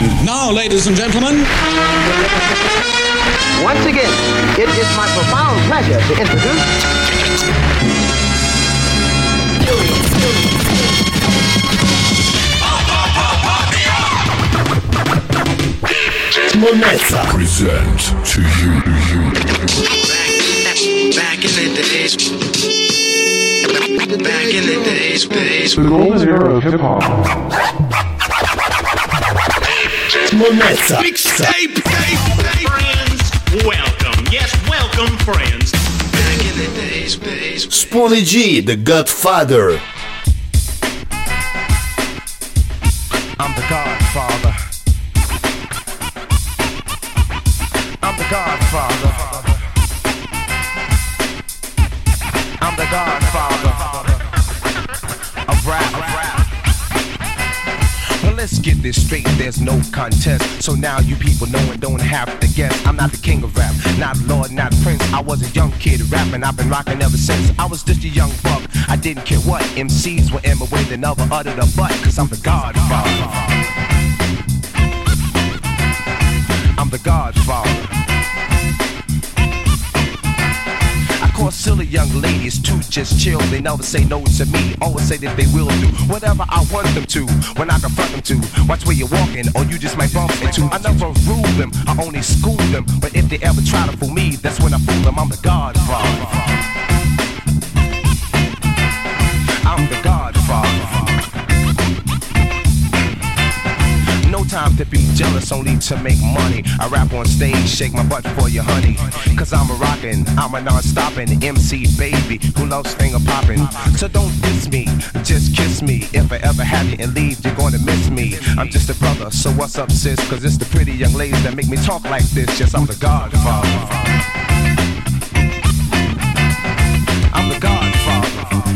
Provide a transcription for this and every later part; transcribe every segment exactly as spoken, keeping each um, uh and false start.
Now, ladies and gentlemen. Once again, it is my profound pleasure to introduce... Moneta present to you, you. Back, back in the days. Back in the days, days. The golden era of hip hop. Moneta. Mixtape, friends. Welcome, yes, welcome, friends. Back in the days, days. Spoonie G, the Godfather. I'm the Godfather. I'm the Godfather. I'm the Godfather of rap. Well, let's get this straight, there's no contest. So now you people know and don't have to guess. I'm not the king of rap, not lord, not prince. I was a young kid rapping, I've been rocking ever since. I was just a young buck, I didn't care what M Cs were in my way, they never uttered a butt. Cause I'm the Godfather. I'm the Godfather. I call silly young ladies to just chill. They never say no to me, always say that they will do whatever I want them to, when I confront them to. Watch where you're walking, or you just might bump into. I never rule them, I only school them. But if they ever try to fool me, that's when I fool them. I'm the Godfather. I'm the Godfather. No time to be jealous, only to make money. I rap on stage, shake my butt for you, honey. Cause I'm a rockin', I'm a non-stoppin' M C baby who loves finger poppin'. So don't diss me, just kiss me. If I ever have you and leave, you're gonna miss me. I'm just a brother, so what's up, sis? Cause it's the pretty young ladies that make me talk like this. Yes, I'm the Godfather. I'm the Godfather.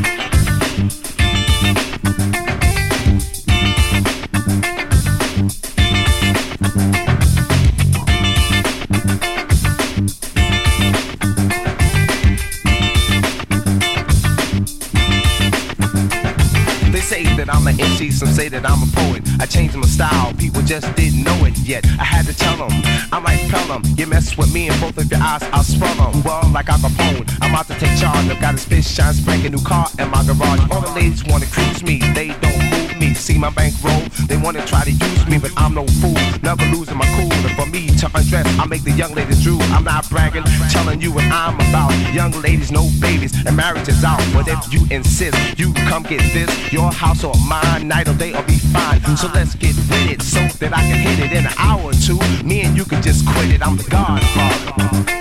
That I'm an M C, some say that I'm a poet. I changed my style, people just didn't know it yet. I had to tell them, I might tell them. You mess with me and both of your eyes, I'll spell them. Well, like Al Capone, I'm out to take charge. I've got a spit shine, spank a new car in my garage. All the ladies wanna cruise me, they don't move me. See my bankroll, they wanna try to use me, but I'm no fool, never losing my cool. And for me to undress, I make the young ladies drool. I'm not bragging, telling you what I'm about. Young ladies, no babies, and marriage is out. But if you insist, you come get this, your house or mine, night or day or be fine. So let's get with it, so that I can hit it in an hour or two. Me and you can just quit it. I'm the Godfather.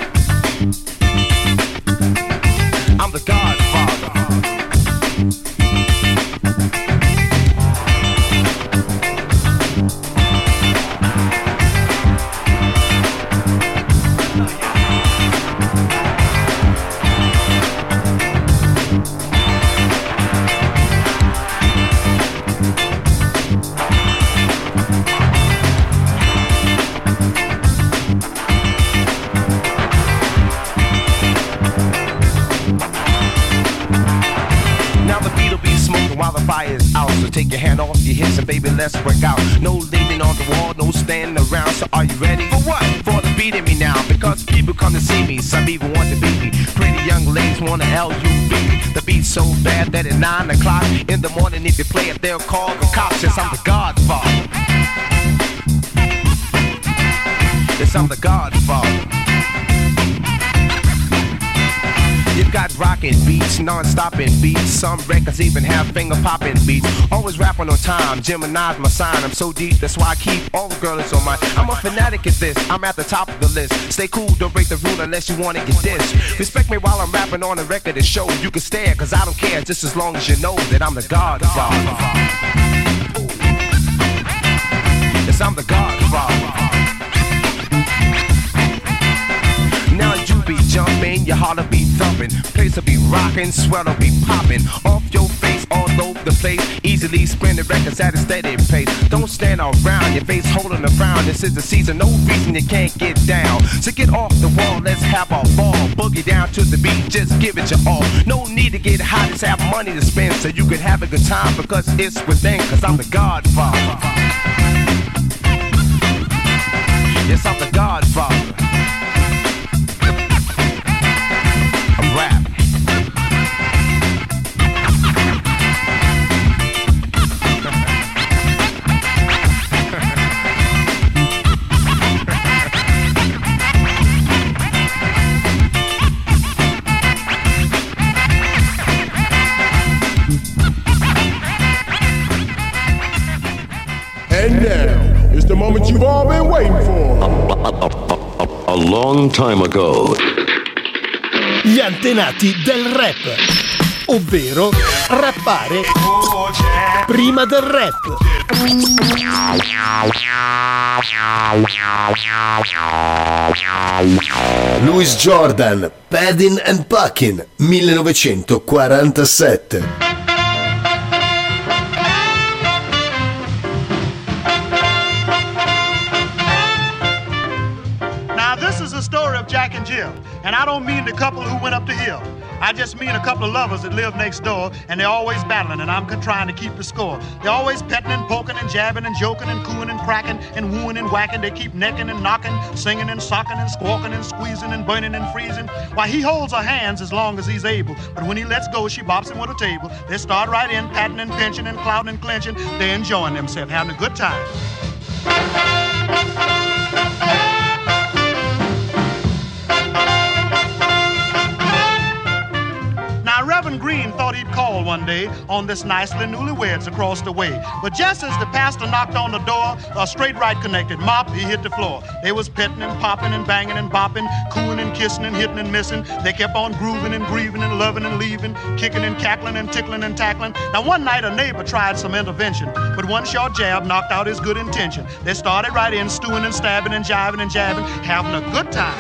I'm the Godfather. Fire's out, so take your hand off your hips and baby, let's work out. No leaning on the wall, no standing around. So are you ready? For what? For the beating me now, because people come to see me. Some even want to beat me. Pretty young ladies want to L U V. The beat's so bad that at nine o'clock in the morning, if you play it, they'll call the cops. Yes, I'm the Godfather. Yes, I'm the Godfather. You've got rockin' beats, non-stopping beats. Some records even have finger-popping beats. Always rapping on time, Gemini's my sign. I'm so deep, that's why I keep all the girls on mine. I'm a fanatic at this, I'm at the top of the list. Stay cool, don't break the rule unless you wanna get dissed. Respect me while I'm rapping on a record that show. You can stare, cause I don't care, just as long as you know that I'm the Godfather. Yes, I'm the Godfather. Now you be jumping, your heart'll be thumping, place'll be rocking, sweat'll be popping off your face all over the place. Easily spin the records at a steady pace. Don't stand around, your face holding a frown. This is the season, no reason you can't get down. So get off the wall, let's have a ball. Boogie down to the beat, just give it your all. No need to get hot, just have money to spend so you can have a good time because it's within. Cause I'm the Godfather. moment you've all been waiting for. A, a, a, a long time ago. Gli antenati del rap, ovvero rappare prima del rap. Louis Jordan, Padding and Packing, millenovecentoquarantasette. Story of Jack and Jill, and I don't mean the couple who went up the hill. I just mean a couple of lovers that live next door, and they're always battling, and I'm trying to keep the score. They're always petting and poking and jabbing and joking and cooing and cracking and wooing and whacking. They keep necking and knocking, singing and socking and squawking and squeezing and burning and freezing. Why, he holds her hands as long as he's able, but when he lets go, she bops him with a table. They start right in, patting and pinching and clouting and clenching. They're enjoying themselves, having a good time. Reverend Green thought he'd call one day on this nicely newlyweds across the way. But just as the pastor knocked on the door, a straight right connected mop, he hit the floor. They was petting and popping and banging and bopping, cooing and kissing and hitting and missing. They kept on grooving and grieving and loving and leaving, kicking and cackling and tickling and tackling. Now one night a neighbor tried some intervention, but one short jab knocked out his good intention. They started right in, stewing and stabbing and jiving and jabbing, having a good time.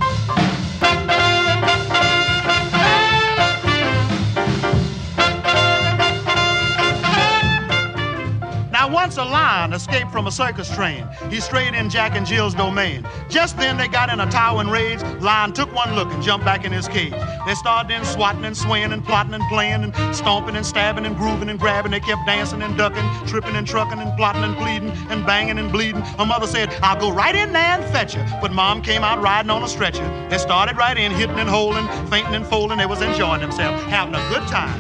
Once a lion escaped from a circus train. He strayed in Jack and Jill's domain. Just then they got in a towering rage. Lion took one look and jumped back in his cage. They started in swatting and swaying and plotting and playing and stomping and stabbing and grooving and grabbing. They kept dancing and ducking, tripping and trucking and plotting and pleading and banging and bleeding. Her mother said, I'll go right in there and fetch her. But Mom came out riding on a stretcher. They started right in, hitting and holding, fainting and folding. They was enjoying themselves, having a good time.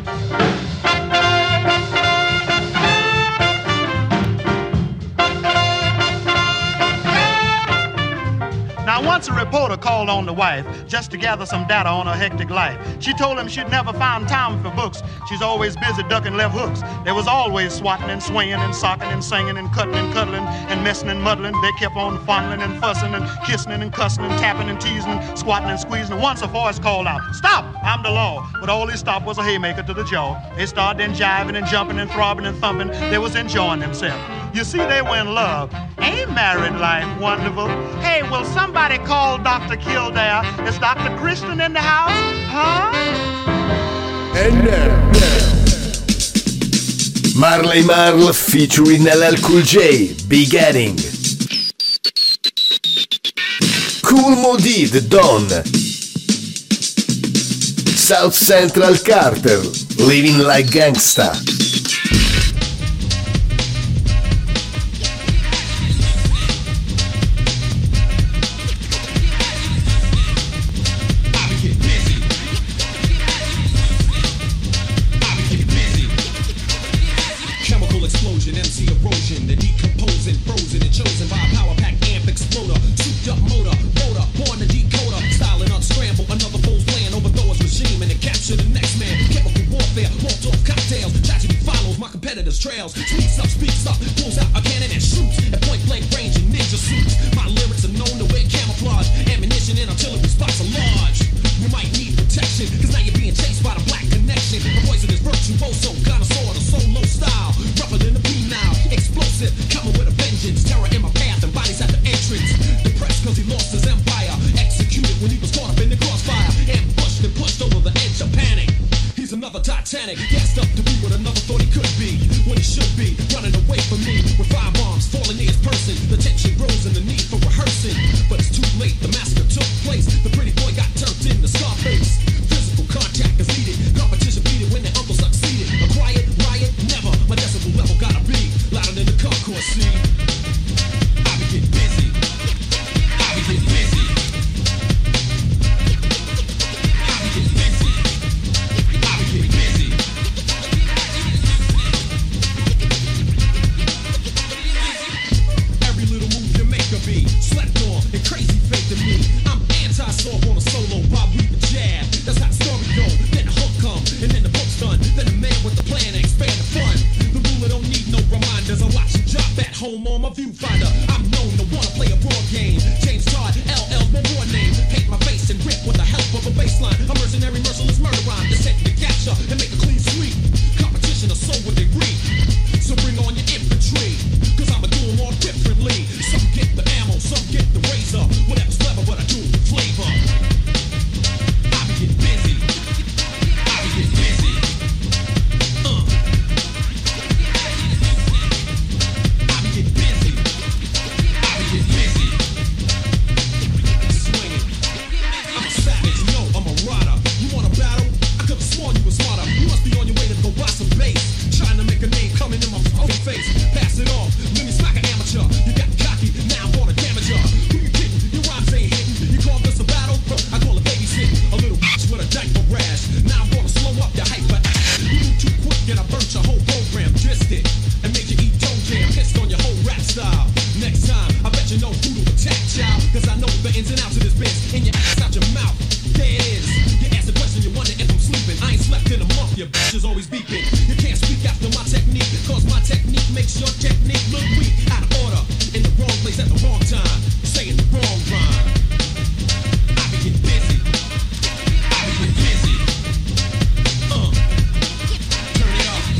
Now once a reporter called on the wife just to gather some data on her hectic life. She told him she'd never find time for books. She's always busy ducking left hooks. There was always swatting and swaying and socking and singing and cutting and cuddling and messing and muddling. They kept on fondling and fussing and kissing and cussing and tapping and teasing, squatting and squeezing. And once a voice called out, stop, I'm the law. But all he stopped was a haymaker to the jaw. They started then jiving and jumping and throbbing and thumping. They was enjoying themselves. You see, they were in love. Ain't married life wonderful? Hey, will somebody call Doctor Kildare? Is Doctor Christian in the house? Huh? And now, now. Marley Marl featuring L L Cool J, Beginning. Cool Modi, The Don. South Central Carter, Living Like Gangsta. Trails, tweets up, speaks up, pulls out a cannon and shoots at point blank range in ninja suits. My lyrics are known to wear camouflage, ammunition and artillery spots are large. You might need protection, cause now you're being chased by the black connection. A poisonous virtuoso, connoisseur, the solo style, rougher than the penile, explosive, coming with a vengeance, terror in my path and bodies at the entrance. Depressed cause he lost his empire, executed when he was caught up in the crossfire, ambushed and pushed over the edge of panic. He's another Titanic, gassed up to be what another thought he could be. When he should be running away from me with five bombs falling near his person. The tension grows and the need for rehearsing, but it's too late. The massacre took place. The pretty boy got turned into Scarface. Physical contact is needed. Competition beat it when their uncle succeeded. A quiet riot, never. My decibel level gotta be louder than the concourse. See, I be getting busy. I be getting busy. I be getting busy. I be getting busy. Be slept on and crazy fake to me. I'm anti-soft on a solo while we the jab. That's how the story go. Then the hook come and then the book's done. Then the man with the plan to expand the fun. The ruler don't need no reminders. I watch him drop at home on my viewfinder. I'm phrase at the wrong time, saying the wrong rhyme. I be getting busy. I be getting busy. Uh, turn it up.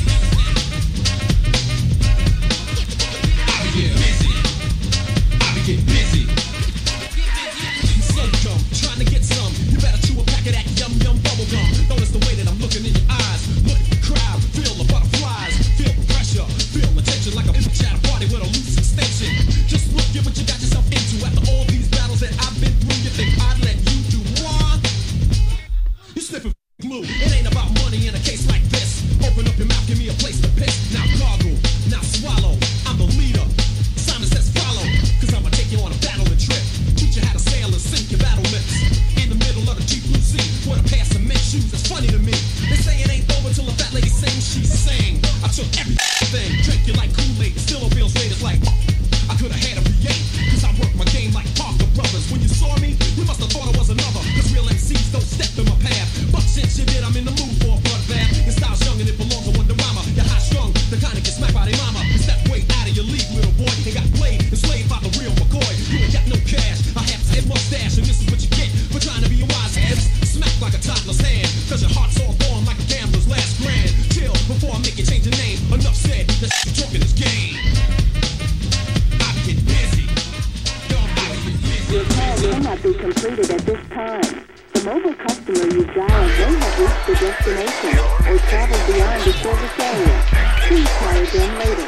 I be getting busy. I be getting busy. You so dumb, trying to get some. You better chew a pack of that yum yum bubble gum. Notice the way that I'm looking in your eyes. Look at the crowd, feel the butterflies, feel the pressure, feel the tension like a bitch at a party with a loose extension. Just look at what you got yourself into. After all these battles that I've been through, you think I'd let you do what? You sniffing glue. It ain't about money in a case like this. Open up your mouth, give me a place to piss. Now gargle, now swallow. I'm the leader. Simon says follow, cause I'ma take you on a battling trip. Teach you how to sail and sink your battle lips. In the middle of the Deep Blue Sea, with a pair of cement shoes, it's funny to me. They say it ain't over till a fat lady sings, she sang. I took everything, drank you like Kool-Aid, still don't feel straight, it's like I could've had a V eight, cause I worked my game like Parker Brothers. When you saw me, you must've thought I was another, cause real M Cs don't step in my path. But since you did, I'm in the mood for a bloodbath. Your style's young and it belongs to Wonder Mama. You're high strung, the kind that get smacked by their mama. You step way out of your league, little boy. You got played and slaved by the real McCoy. You ain't got no cash, a half-head mustache, and this is what you get for trying to be a wise ass. Smacked like a toddler's hand, cause your heart's all gone like a gambler's last grand. Chill before I make you change your name. Enough said, the shit you're talking is game. I be getting busy. Your call cannot be completed at this time. The mobile customer you dialed may have reached the destination or traveled beyond the service area. Please try again later.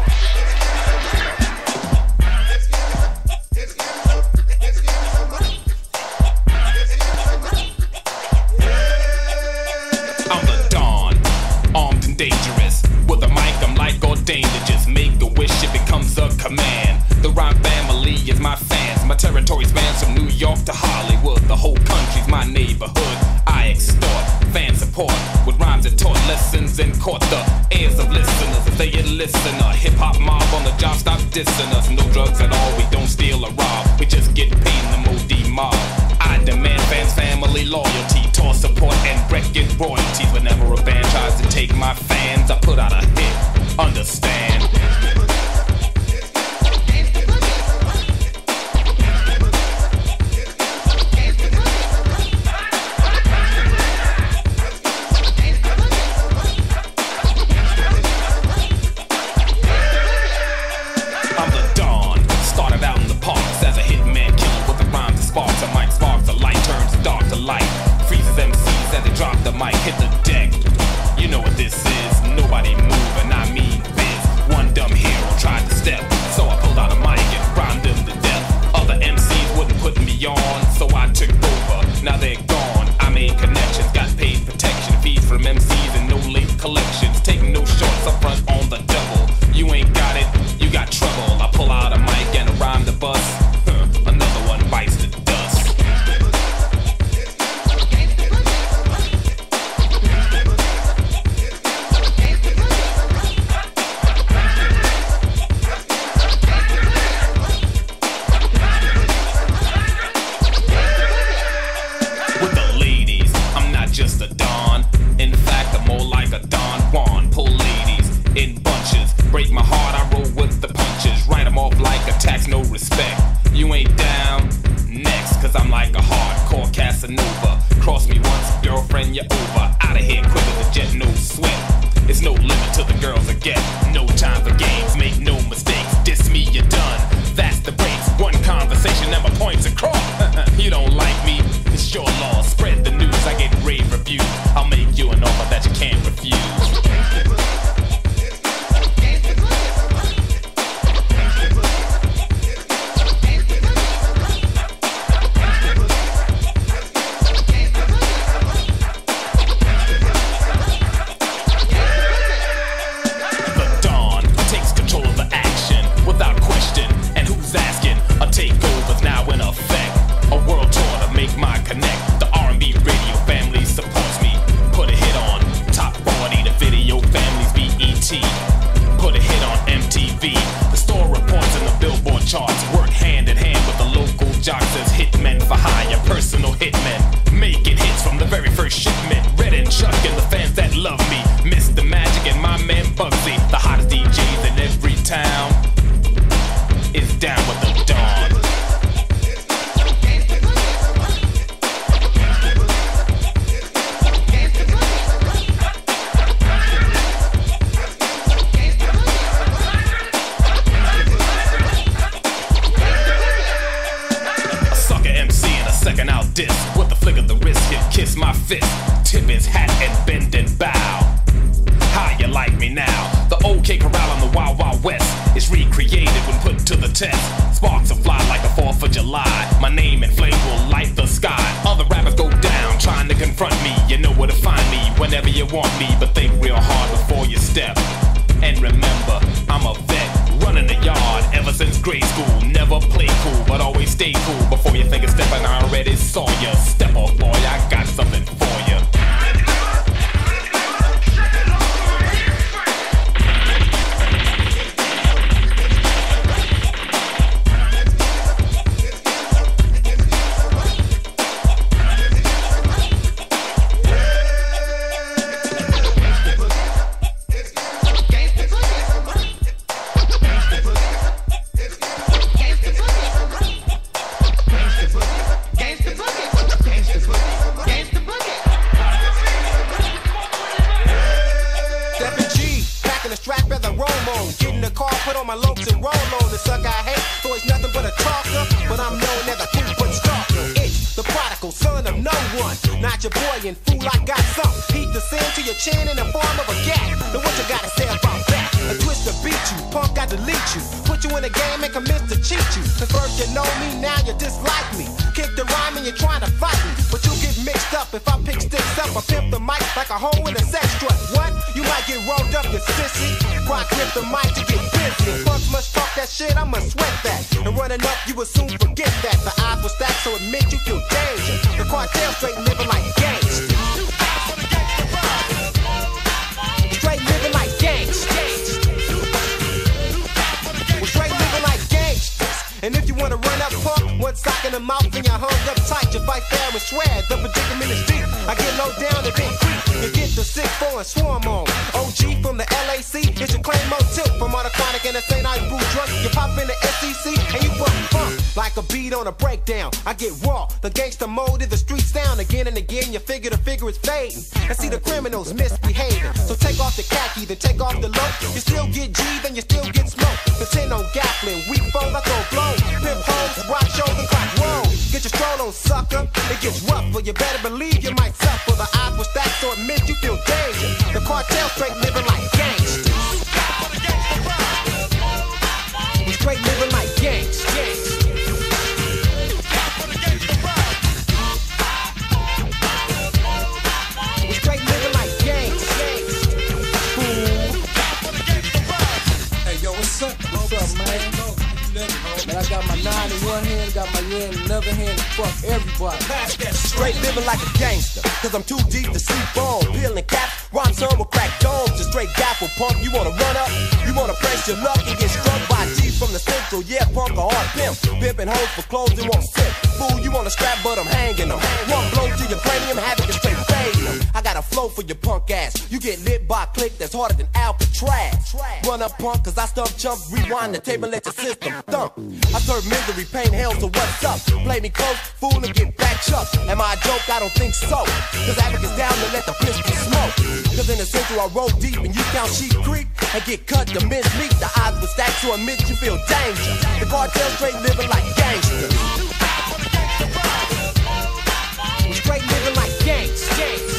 I'm the Don, armed and dangerous. With a mic, I'm like ordained to just make a wish, it becomes a command. The rhyme family is my fans. My territory spans from New York to Hollywood. The whole country's my neighborhood. I extort fan support with rhymes that taught lessons and caught the ears of listeners. If they a listener, hip hop mob on the job, stop dissing us. No drugs at all, we don't steal or rob. We just get paid in the M O D mob. I demand fans, family loyalty, toss support and record royalties. Whenever a band tries to take my fans, I put out a hit. Understand? Mic hit the deck. You know what this is. Nobody move, and I mean biz. One dumb hero tried to step, so I pulled out a mic and rhymed him to death. Other M Cs wouldn't put me on, so I took over. Now they're gone. I made connections, got paid protection, fees from M Cs and no late collections. Taking no shorts up front on the double. You ain't got it, you got trouble. I pull out a mic and I rhyme the bus. Huh, another one bites the dust. Just a Don. In fact, I'm more like a Don Juan. Pull ladies in bunches. Break my heart, I roll with the punches. Write them off like a tax, no respect. You ain't down? Next, cause I'm like a hardcore Casanova. Cross me once, girlfriend, you're over. Outta here quick as a jet, no sweat. It's no limit to the girls I get. No time for games, make no mistakes. Diss me, you're done. That's the breaks. One conversation and my points across. You don't like me, it's your loss. Spread the news, I get rave reviews. I'll make you an offer that you can't refuse. second I'll diss. With the flick of the wrist, hit kiss my fist. Tip his hat and bend and bow. How you like me now? The old K Corral on the Wild Wild West is recreated when put to the test. Sparks will fly like the fourth of July. My name and flame will light the sky. Other rappers go down trying to confront me. You know where to find me whenever you want me, but think real hard before you step. And remember, I'm a vet, running the yard ever since grade school. Never play cool, but always stay cool. Before you think of stepping, I already saw you. Step off, boy, I got something for you. I get raw, the gangster mode is the streets down again and again. You figure the figure is fading and see the criminals misbehaving. So take off the khaki, then take off the low. You still get G, then you still get smoked. Pretend on Gatlin, weak phones, I throw blows. Pimp hoes, rock shows and crack roll. Get your stroll on, sucker. It gets rough, but you better believe you might suffer. The odds were stacked, so admit you feel danger. The cartel straight living like gangsters. We straight living like gangsters. But I got my nine in one hand, got my yen in another hand, fuck everybody. Straight living like a gangster, cause I'm too deep to sleep on. Peeling caps, rhyme some with crack domes. Just straight gaffle punk, you wanna run up? You wanna press your luck and get struck by G from the central, yeah, punk a hard pimp. Pimping hoes for clothes and won't sip. Fool, you wanna scrap, but I'm hanging them. One blow to your cranium, having it straight fading them. I got a flow for your punk ass. You get lit by a click that's harder than Alcatraz. Run up punk, cause I stump chump, rewind the table, let your system thump. I serve misery, pain, hell, so what's up? Play me close, fool, and get back chucked. Am I a joke? I don't think so. Cause Africa's down to let the pistol smoke. Cause in the central I roll deep and you count sheep creep and get cut to mince meat. The odds were stacked to admit you feel danger. The cartel straight living like gangsters. We straight living like gangsters.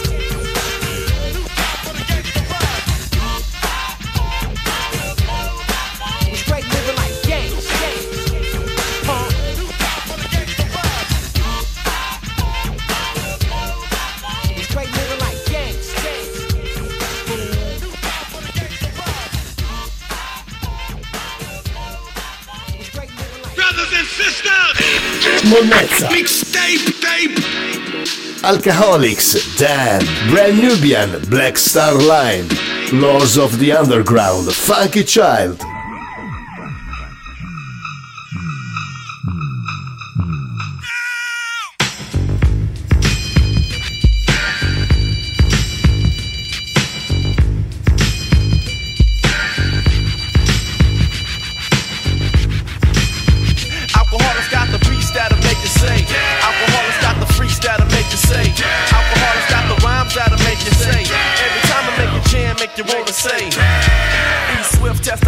Monnezza, Mixtape Tape, Alcoholics, Dan, Brand Nubian, Black Star Line, Lords of the Underground, Funky Child.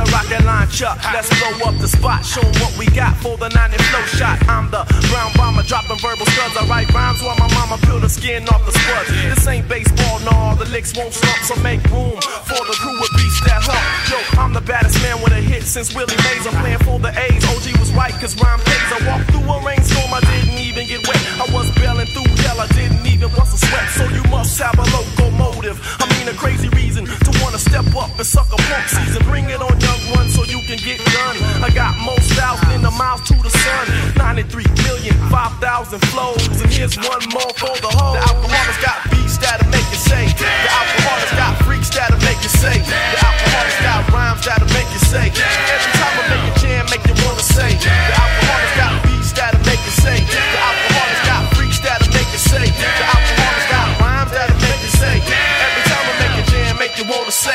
Let's blow up the spot, show 'em what we got for the ninety flow shot. I'm the brown bomber dropping verbal studs. I write rhymes while my mama peel the skin off the spuds. This ain't baseball, no, the licks won't slump, so make room for the crew with beats that hump. Yo, I'm the baddest man with a hit since Willie Mays. I'm playing for the A's. O G was right, cause rhyme pays. I walked through a rainstorm, I didn't even get wet. I was bailing through hell, I didn't even bust a sweat. So you must have a locomotive. I mean a crazy reason to wanna step up and suck a punk season. Bring it on, young one, so you can get done. I got more styles than the miles to the sun. ninety-three million, five thousand flows. And here's one more for the whole. The alcoholics got beats that'll make you say. The alcoholics got freaks that'll make you say. The alcoholics got rhymes that'll make you say. Every time I make a jam, make you wanna say. The alcoholics got beats that'll make you say. The alcoholics got freaks that'll make you say. The alcoholics got rhymes that'll make you say. Every time I make a jam, make you wanna say.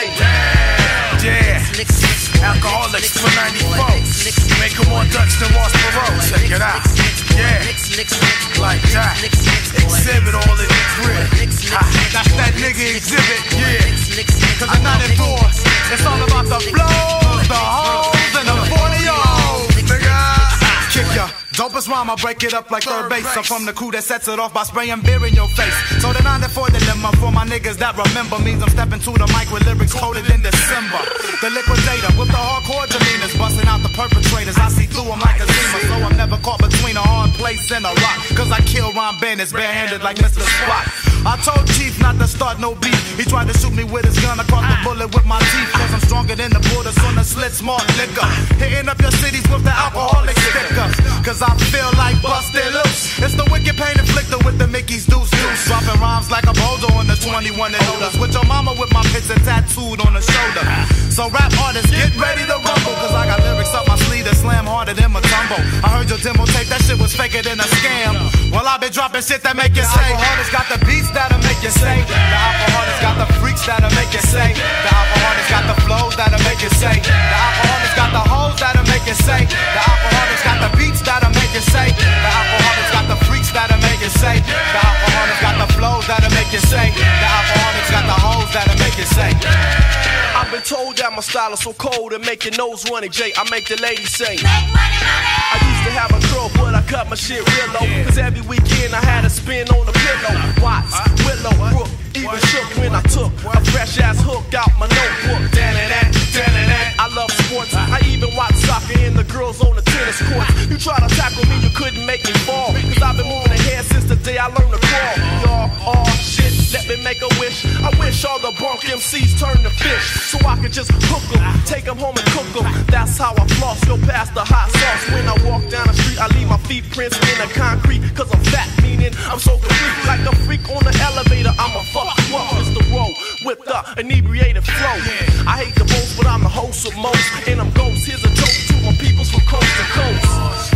Yeah, alcoholics for ninety-four. Make them more Dutch than Ross Perot. Check it out. Yeah, like that. Exhibit all in the crib. That's that nigga exhibit. Yeah, cause at ninety-four, it's all about the flows, the hoes, and the forty-ohs. Nigga, kick ya. Dopest rhyme, I break it up like third base. I'm from the crew that sets it off by spraying beer in your face. So the ninety-four dilemma for my niggas that remember means I'm stepping to the mic with lyrics coded in December. The liquidator with the hardcore demeanors, busting out the perpetrators. I see through them like a zima, so I'm never caught between a hard place and a rock. Cause I kill rhyme bandits barehanded like Mister Spot. I told Chief not to start no beef. He tried to shoot me with his gun across the bullet with my teeth. Cause I'm stronger than the borders on the slit smart liquor. Hitting up your cities with the alcoholic sticker. Cause I feel like busted loose. It's the wicked pain inflicted with the Mickey's deuce deuce. Dropping rhymes like a boulder on the twenty-one and older. With your mama with my picture tattooed on the shoulder. So rap artists, get ready to rumble. Cause I got lyrics up my sleeve that slam harder than my tumble. I heard your demo tape, that shit was faker than a scam. Well, I been dropping shit that make you say. The alcoholics got the beats that'll make you say. The alcoholics got the freaks that'll make you say. The alcoholics got the flows that'll make you say. The alcoholics got the hoes that'll make you say. The alcoholics got the beats that'll make you say. The alcoholics got the freaks that'll make you say. The alcoholics got the flows that'll make you say. The alcoholics got the hoes that'll make you say. I've been told that my style is so cold and make your nose runny, Jay. I make the ladies say, make money, money. I used to have a curl, but I cut my shit real low. Cause every weekend I had a spin on the pillow. Watts, Willow, Brook, even shook when I took a fresh ass hook out my notebook. Dan-da-dan, dan-da-dan. I love sports. I even watch soccer and the girls on the tennis court. You try to tackle me, you couldn't make me fall. Cause I've been moving ahead since the day I learned to crawl. Y'all, oh shit, let me make a wish. I wish all the bunk M Cs turned to fish. So I could just hook them, take them home and cook them. That's how I floss, go past the hot sauce. When I walk down the street, I leave my feet prints in the concrete. Cause I'm fat, meaning I'm so complete. Like a freak on the elevator, I'm a fuck you up. It's the roll with the inebriated flow. I hate the most, but I'm the host of most. And I'm ghost, here's a joke to my peoples from coast to coast.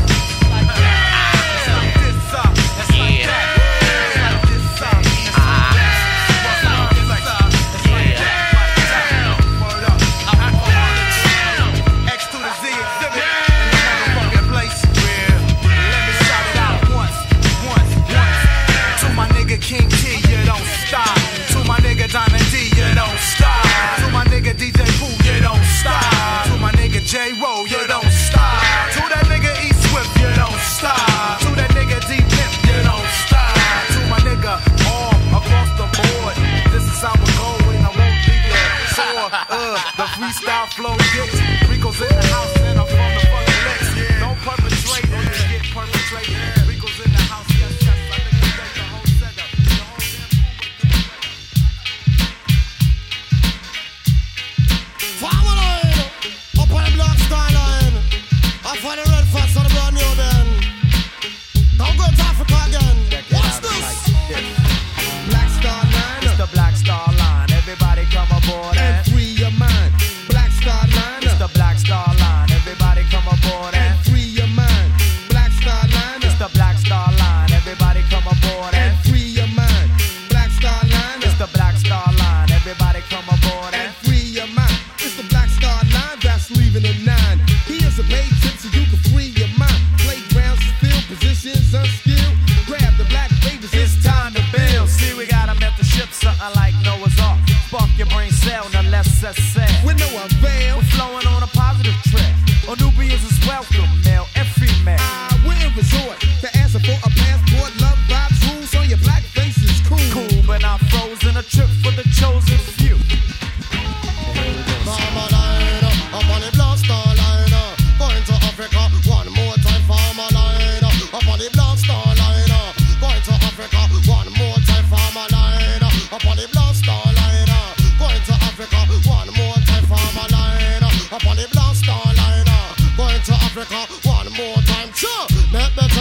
King T, you don't stop. To my nigga Diamond D, you don't stop. To my nigga D J Pooh, you don't stop. To my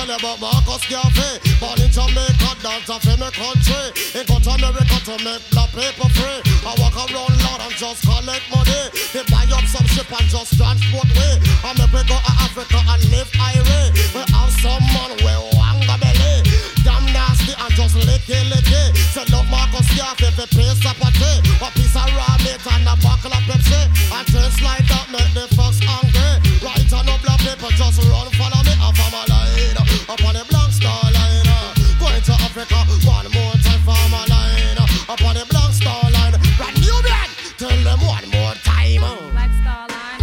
tell you about Marcus Garvey. Born in Jamaica, dance off in my country. He go to America to make black people free. I walk around Lord and just collect money. They buy up some ship and just transport way. I make we go to Africa and live highway. We have some man we wanga belly. Damn nasty and just licky licky. Say love Marcus Garvey if it pays a party. A piece of raw meat and a buckle of Pepsi. And taste like that make the fox angry. Right on no black people just run follow me off of my line. Up on the Black Star Line. Going to Africa one more time for my line. Up on the Black Star Line. Brand new man. Tell them one more time. Black Star Line.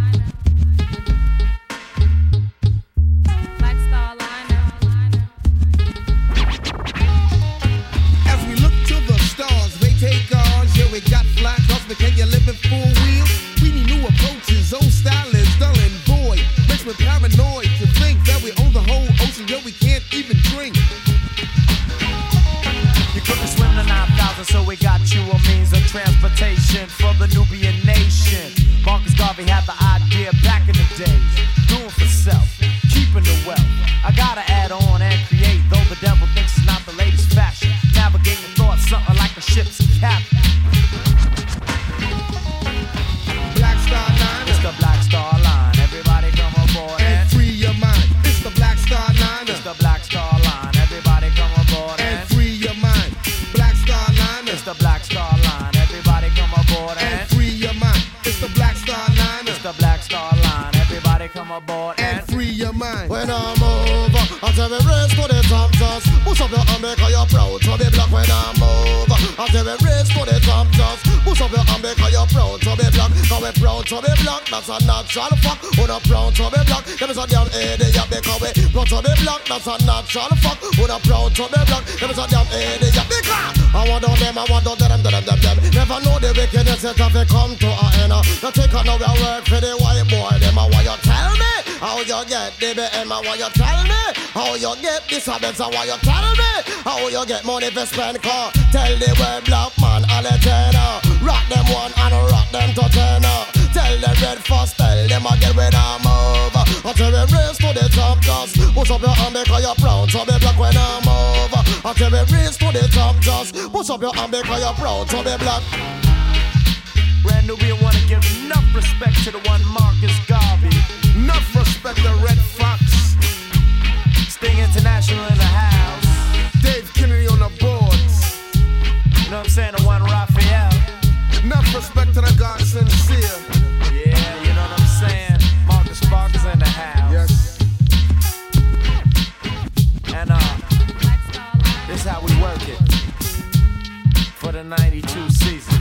Black Star Line. As we look to the stars, they take ours. Yeah, we got fly cars, but can you live in full wheel? We need new approaches. Old style is dull and void. Makes me paranoid to think that we own the whole ocean. Yeah, we can't even drink. You couldn't swim the nine thousand, so we got you a means of transportation for the Nubian nation. Marcus Garvey had the idea back in the days, doing for self, keeping the wealth. I gotta add on and create, though the devil thinks it's not the latest fashion. Navigating thoughts, something like a ship's captain. Black Star Line. It's the Black Star Line. Everybody come aboard and free your mind. It's the Black Star Line. It's the Black Star Line. Everybody come aboard and free your mind. Black Star Line. It's the Black Star Line. Everybody come aboard and free your mind. It's the Black Star Line. It's the Black Star Line. Everybody come aboard and free your mind. When I move, I tell me race to the top just push up your hand because you're proud to be black. When I move, I tell me race to the top just push up your hand because you're proud to be black. Cause we're proud to be black, that's a natural fact. We're not proud to be black, them is a damn idiot. Because we're proud to be black, that's a natural fact. We're not proud to be black, them is a damn idiot. Because I want on them, I want on them, them, them, them. Never know the wickedness that have come to a end. You take on our work for the white boy, them I want you tell me how you get the B M, I want you tell me how you get this habits, I want you tell me how you get money for spend car. Tell the world black man all the tenor. Rock them one and rock them to tenor. Tell them red first, tell them again when I move. Until we race to the top just push up your hand because you're proud to be black when I move. Until we race to the top just push up your hand because you're proud to be black. Brand new, we wanna give enough respect to the one Marcus Garvey. Enough respect to Red Fox. Sting International in the house. Dave Kennedy on the boards. You know what I'm saying? The one Raphael. Enough respect to the God Sincere. Yeah, you know what I'm saying? Marcus Spark is in the house. Yes. And uh, this is how we work it for the ninety-two season.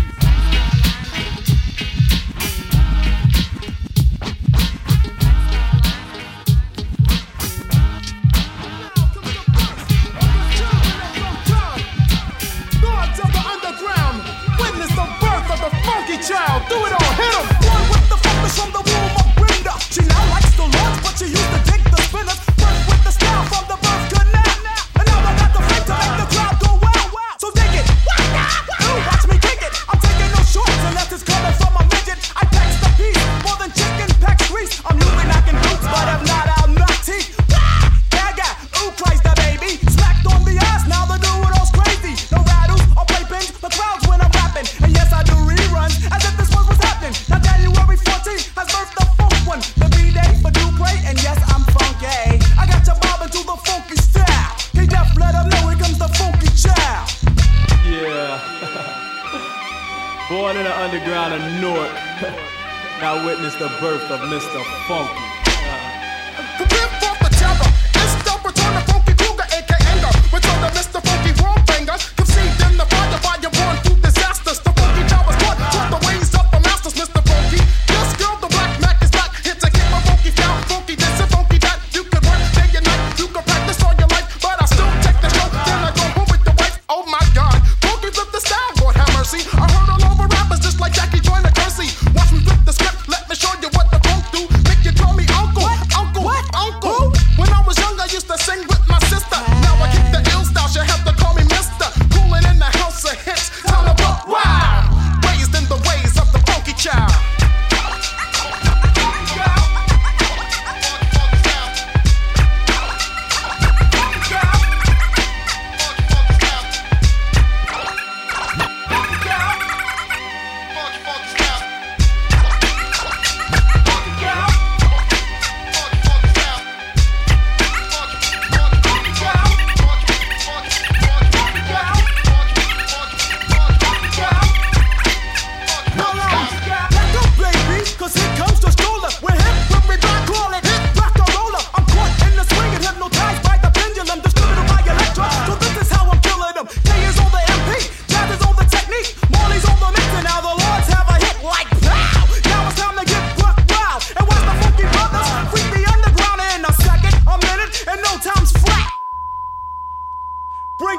Child, do it all, hit 'em. One with the focus from the womb of Brenda. She now likes the launch, but she used to dig the spinners. First with the style from the birth canal. And now I got the fake to make the crowd go wow. So dig it. Ooh, watch me kick it. I'm taking no shorts unless it's coming from a midget. I packs the piece more than chicken packs grease. I'm newly knocking boots, but I'm not out knock teeth. Gaga, ooh, Christ the baby. Smacked on the ass, now the do it all's crazy. No rattles or playpins, the crowds when I'm rapping. And yes, I do reruns. As if this one was happening. Now January fourteenth has birthed the funk one. The B-Day for Dupree, and yes, I'm funky. I got you bobbing to the funky style. Hey, Def, let them know here comes the funky child. Yeah. Born in the underground of Newark. Now witness the birth of Mister Funky. Prepare for the terror. It's the return of Funky Kruger, a k a. Anger. Return of Mister Funky Warbanger. Conceived in the fire by your born through disasters. The funky child was taught, taught the ways of the masters, Mister Funky. Yes, girl, the black Mac is back. Here to keep my funky style, funky this and funky that. You can work day and night, you can practice all your life, but I still take the show. Then I go home with the wife. Oh my God, Funky flip the style, Lord have mercy. I heard all over rappers just like Jackie joined the Kersey. Watch me flip the script, let me show you what the funk do. Make you call me uncle, what? uncle, what? uncle. When I was young, I used to sing with my sister. Now I keep the ill style, she have to call me Mister. Coolin' in the house of hits, time to buck wild. Raised in the ways of the funky child.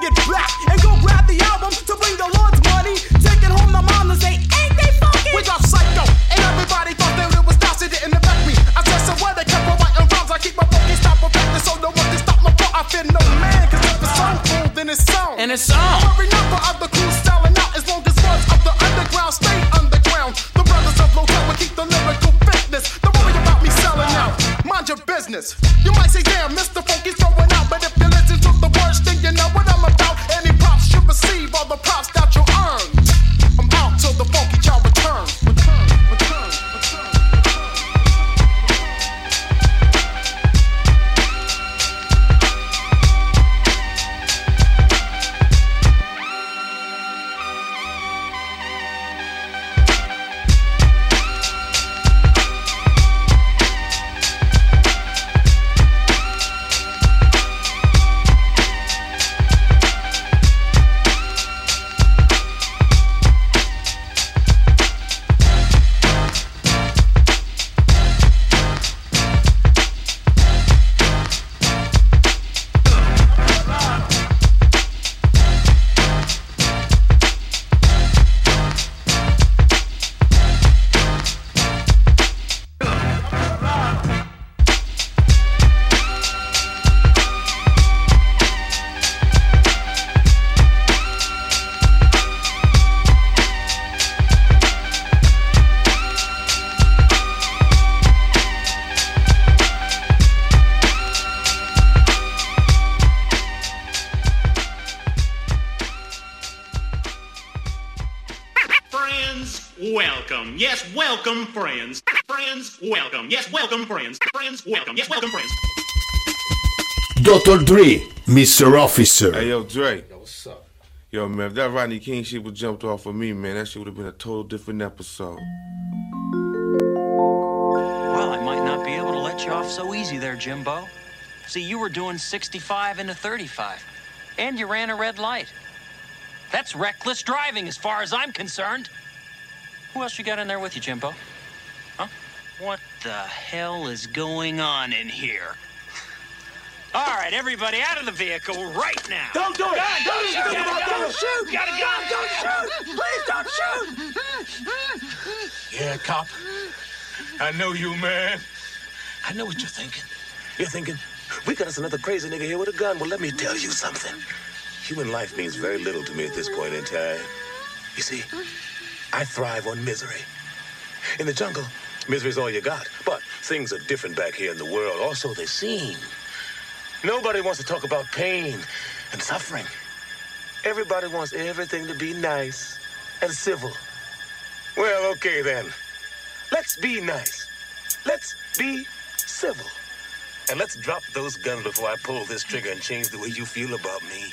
get back and go grab the album to bring the Lord's money. Take it home to mom and say, ain't they funky? We got psycho, and everybody thought that it was Dossie didn't affect me. I said, so where they kept on writing rhymes, I keep my funky stop perfected, so no one can stop my flow. I fear no man, cause if it's soulful, then it's song. And it's song. Every number of the crew selling out, as long as words of the underground stay underground. The brothers of Lotel will keep the lyrical fitness. Don't worry about me selling out. Mind your business. You might say, damn, Mister Funky's throwing out, but if you listen to the words, then you know what I'm about. Any props you receive, all the props that you earn. I'm out till the funky child returns. Return, return, return. Welcome, yes, welcome, friends. Friends, welcome, yes, welcome, friends. Friends, welcome, yes, welcome, friends. Doctor Dre, Mister Officer. Hey, yo, Dre. Yo, what's up? Yo, man, if that Rodney King shit was jumped off of me, man, that shit would have been a total different episode. Well, I might not be able to let you off so easy there, Jimbo. See, you were doing sixty-five into thirty-five, and you ran a red light. That's reckless driving as far as I'm concerned. Who else you got in there with you, Jimbo? Huh? What the hell is going on in here? All right, everybody out of the vehicle right now. Don't do it! Gun, Don't shoot! Got a gun. Don't shoot! Got a gun. Don't shoot! Please don't shoot! Yeah, cop. I know you, man. I know what you're thinking. You're thinking, we got us another crazy nigga here with a gun. Well, let me tell you something. Human life means very little to me at this point in time. You see, I thrive on misery. In the jungle, misery's all you got. But things are different back here in the world. Also, they seem. Nobody wants to talk about pain and suffering. Everybody wants everything to be nice and civil. Well, okay then. Let's be nice. Let's be civil. And let's drop those guns before I pull this trigger and change the way you feel about me.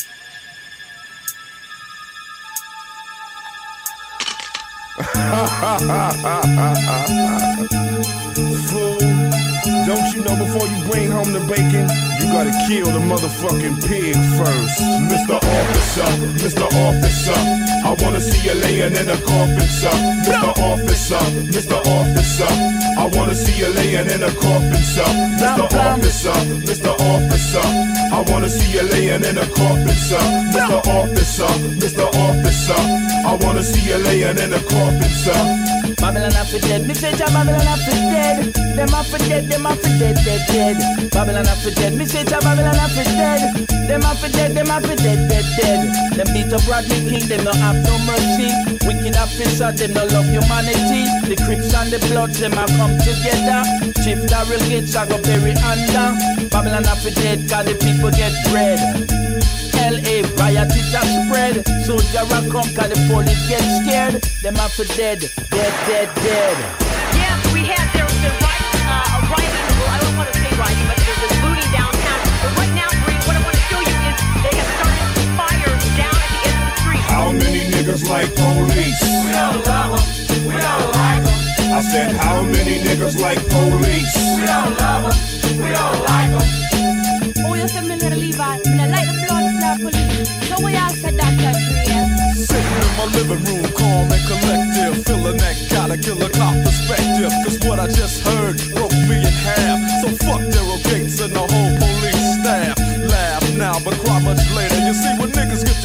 Fool, don't you know before you bring home the bacon, you gotta kill the motherfucking pig first. Mister Officer, Mister Officer, I wanna see you laying in a coffin, sir. Mister Officer, Mister Officer, I wanna see you laying in a coffin, sir. Mister Officer, Mister Officer, I wanna see you laying in a coffin, sir. Mister Officer, Mister Officer, I wanna see you laying in a coffin, sir. Babylon have to dead, me say ja Babylon have to dead. Them have to dead, them have to dead, dead, dead. Babylon have to dead, me say ja Babylon have to dead. Them have to dead, them have to dead, dead, dead. Them beat up Rodney King, them no have no mercy. Wicked officer, them no love humanity. The Crips and the Bloods, them have come together. Chief Darrell Gates, I go bury under. Babylon have to dead, cause the people get bread. L A riot it a spread. Soldier a come cause the police get scared. Them have to dead, dead, dead, dead. Yes, we had there was a right, uh, a rioting. Well, I don't want to say rioting, but there's a looting downtown. But right now, Bree, what I want to show you is they have started fires down at the end of the street. How many niggas like police? We don't love them. We don't like them. I said, how many niggas like police? We don't love them. We don't like them. Oh, you said me little Levi, me not like the blood clot police. So we all said that country, yes. Sitting in my living room, calm and collective, feeling that gotta kill a cop perspective. Cause what I just heard broke me in half. So fuck Daryl Gates and the whole police staff. Laugh now, but cry much later. You see, when niggas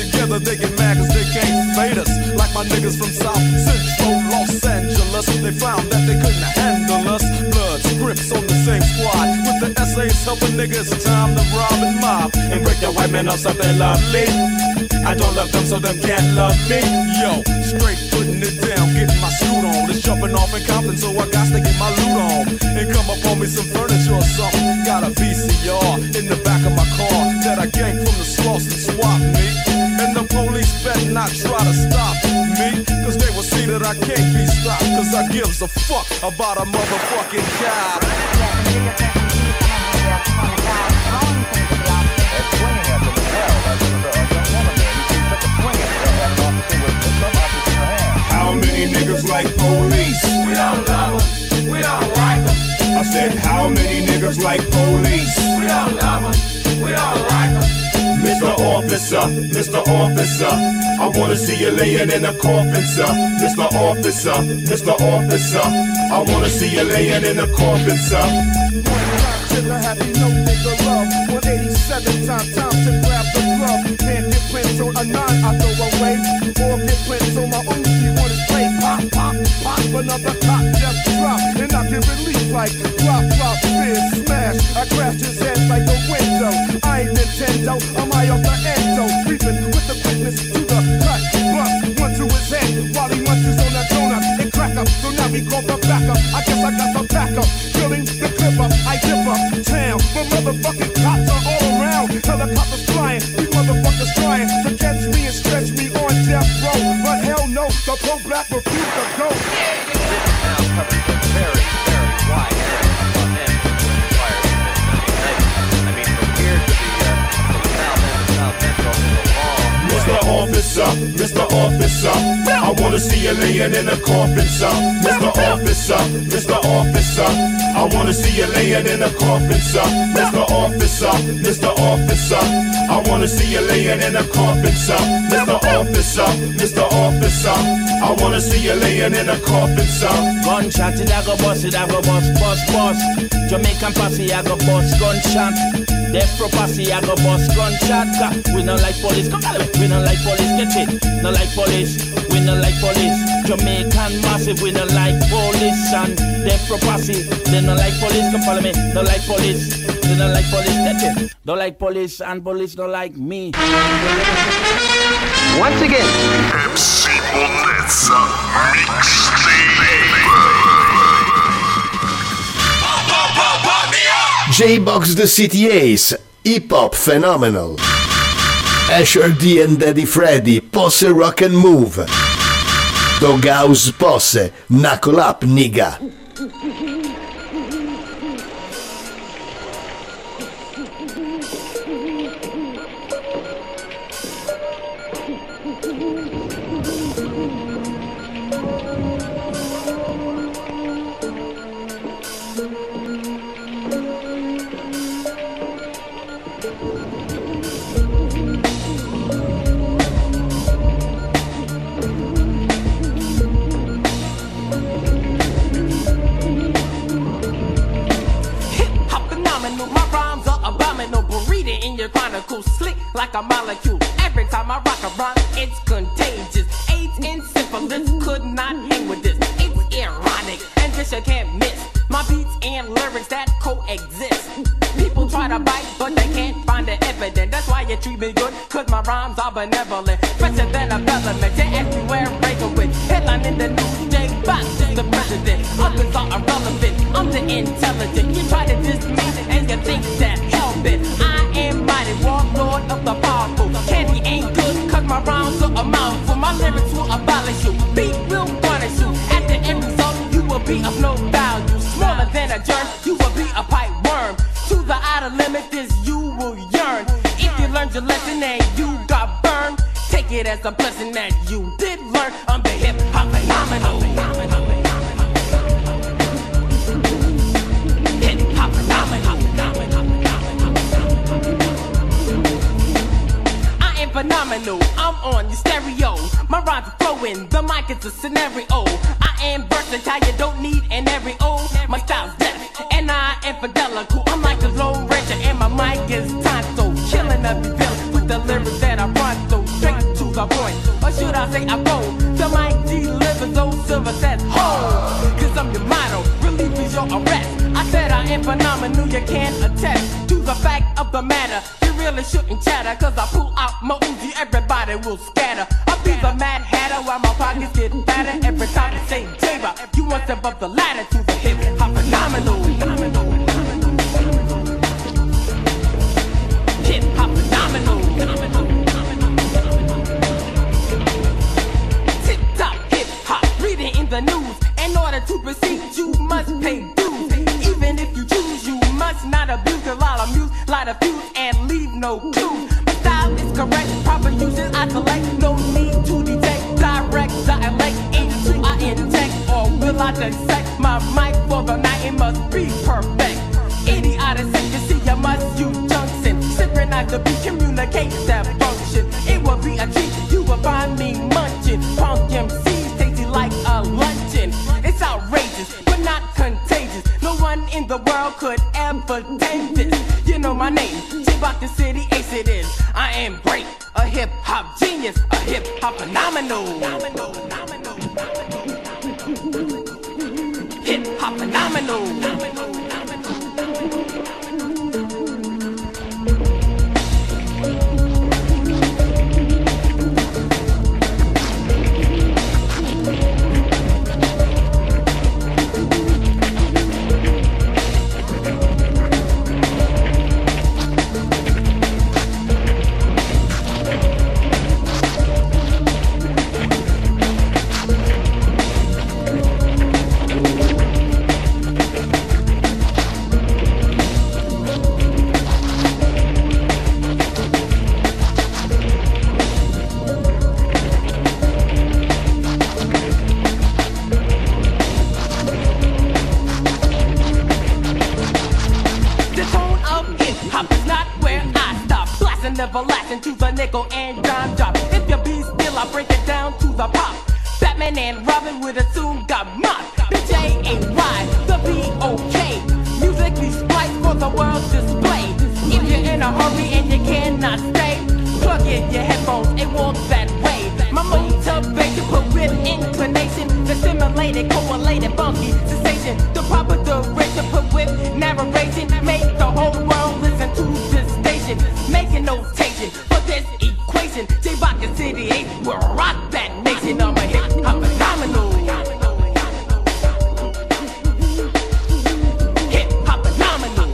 together, they get mad cause they can't fade us. Like my niggas from South Central Los Angeles, they found that they couldn't handle us. Blood scripts on the same squad, with the S As helping niggas. Time to rob and mob and break the white man up something lovely. I don't love them, so them can't love me. Yo, straight putting it down, getting my suit on. It's jumping off in Compton, so I got to get my loot on. And come up on me some furniture or something. Got a V C R in the back of my car that I ganked from the sloths and swap me. And the police better not try to stop me, cause they will see that I can't be stopped. Cause I gives a fuck about a motherfucking cop. How many niggas like police? We don't love them, we don't like them. I said, how many niggas like police? We don't love them, we don't like them. Mister Officer, Mister Officer, I wanna see you laying in a coffin, sir. Mister Officer, Mister Officer, I wanna see you laying in a coffin, sir. Trigger happy, no nigga love. one eighty-seven time, time to grab the glove. Can't get prints on a nine, I throw away. Or get prints on my own, you wanna play. Pop, pop, pop, another cop just drop. And I get released like drop, drop, spin, smash. I crash his head like a window. I ain't Nintendo, I'm high off the endo. Creeping with the quickness to the cut. Bust one to his head while he munches on that donut and crack up. So now we call the backup. I guess I got the backup. Killing the clipper, I dip up town. But motherfucking cops are all around. Helicopters flying, these motherfuckers trying to catch me and stretch me on death row. But hell no, the pro black refuse to go. Now covers a very, very wide area from end to fire I mean, from here to the, uh, to the south end to south central is a long Mister Officer, Mister Officer, I wanna see you laying in a coffin, sir. Mister Officer, Mister Officer, I wanna see you laying in a coffin, sir. Mister Officer, Mister Officer, I wanna see you laying in a coffin, sir. Mister Officer, Mister Officer, I wanna see you laying in a coffin, sir. Gunshot, it I go bust, it I go bust, bust, bust. Jamaican posse, I go bust, gunshot. Death row posse, I go bust, gunshot. We don't like police, come on, we don't like police, get it. No like police, we don't like police. Jamaican massive, we don't like police. And death row posse, they don't like police, come follow me. Don't like police, they don't like police, get it. Don't like police, and police don't like me. Once again, M C Bonezza Mixtape. J-Box The City Ace, Hip Hop Phenomenal. Asher D and Daddy Freddy, Posse Rock and Move. Doghouse Posse, Knuckle Up Nigga. Slick like a molecule. Every time I rock a rhyme, it's contagious. AIDS and syphilis could not hang with this. It's ironic, and this you can't miss. My beats and lyrics that coexist. People try to bite, but they can't find the evidence. That's why you treat me good, cause my rhymes are benevolent. Fresher than a velvet, you're everywhere breaking with. Headline in the news, J Box is the president. Others are irrelevant, I'm the intelligent. You try to diss me, and you think that hell bit. I am mighty, warlord of the powerful. Candy ain't good, cause my rhymes are a mouthful. My lyrics will abolish you, beat will punish you. At the end result, you will be of no value. Smaller than a germ, you will be a pipe worm. To the outer limit, this you will yearn. If you learned your lesson and you got burned, take it as a blessing that you did learn. I'm the hip hop phenomenal. Hip hop phenomenal. I am phenomenal. I'm on your stereo. My rhymes are flowing. The mic is a scenario. I am versatile. You don't need an aerial. My style's death, and I am fidelical. I'm like a Lone Ranger, and my mic is tonto. Killing every villain with the lyrics that I run through. Straight proves a point. Or should I say I go to my delivers those silver says ho. Cause I'm your motto, relief is your arrest. I said I am phenomenal, you can't attest to the fact of the matter. You really shouldn't chatter, cause I pull out my Uzi, everybody will scatter. I'll be the Mad Hatter while my pockets get fatter. Every time I say Jaber, you want to above the ladder to the hip hop phenomenal. Hip hop phenomenal. Tip top hip hop, reading in the news. In order to proceed, you must pay dues. Even if you choose, you must not abuse. Cause I'll amuse, light a fuse, and leave no clues. My style is correct, proper uses I select. No need to detect, direct, dialect. Into I intect, or will I dissect my mic for the night? It must be perfect. Idiotic secrecy, you must use junction. Synchronize the beat, communicate that function. It will be a treat, you will find me munching. Punk M Cs, tasty like a luncheon. It's outrageous, but not contagious. No one in the world could ever tame this. You know my name, J-Rock the City Ace it is. I am great, a hip-hop genius, a hip-hop phenomenal. Hip-hop phenomenal. Everlasting to the nickel and dime drop. If you be still, I break it down to the pop. Batman and Robin with a soon got mocked. The J A Y, the B O K. Musically spliced for the world's display. If you're in a hurry and you cannot stay, plug in your headphones and walk that way. My motivation put with inclination, the simulated, correlated, funky sensation. The proper direction put with narration, make the whole world listen to this station. Making notation for this equation. J-Rock the City eight will rock that nation. I'm a hip-hop phenomenal. Hip-hop phenomenal.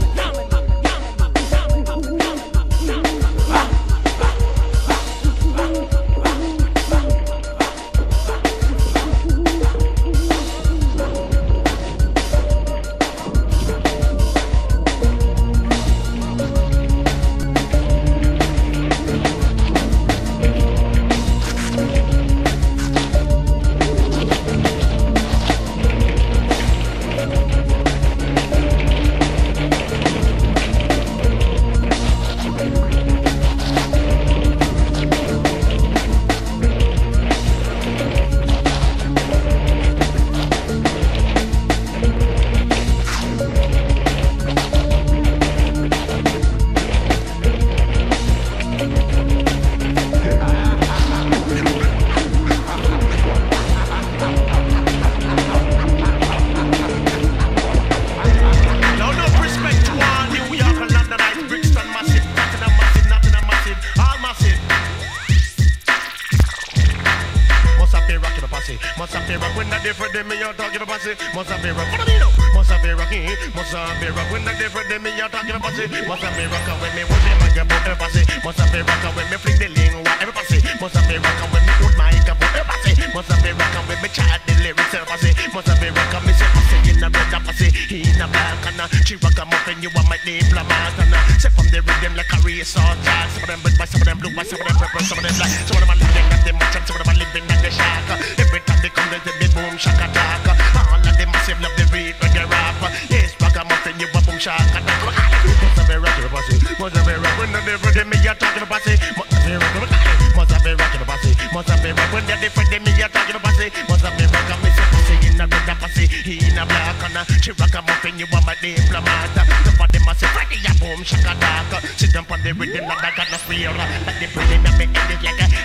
Must have been rock when that different than me, you're talking about it. Must have been rock, what do you know? Must have been rocking, must have been rock when that different than me, you're talking about it. Must have been rocking when me with the microphone, everybody. Must have been rocking when me fling the lingua, everybody. Must have been rocking when me hold my microphone, everybody. Must have been rocking when me chat the lyrics, everybody. Must have been rocking me say, I say in a red, I say he in a black, and she rock a muffin, you are my diplomat, and say from the rhythm like a race or jazz. Some of them red, some of them blue, some of them purple, some of them black. Some of them are living at the match, some of them are living at the shack. Every time they come, they the boom shaka attack. All of them massive love the beat when they rap. Yes, ragamuffin, you a boom shaka attack. Must have been rocking the pussy. Must have been rocking the different than me, you're talking about it. Must have been rocking the pussy. Must have been rocking the pussy. Must have been rocking the different than me, you're talking about it. Must have been rocking me pussy in a red pussy. He in a black and she ragamuffin, you are my diplomat. The body must have Friday, you boom shaka attack. Sit down on the rhythm, not that kind of fear. Like the rhythm, me end it like a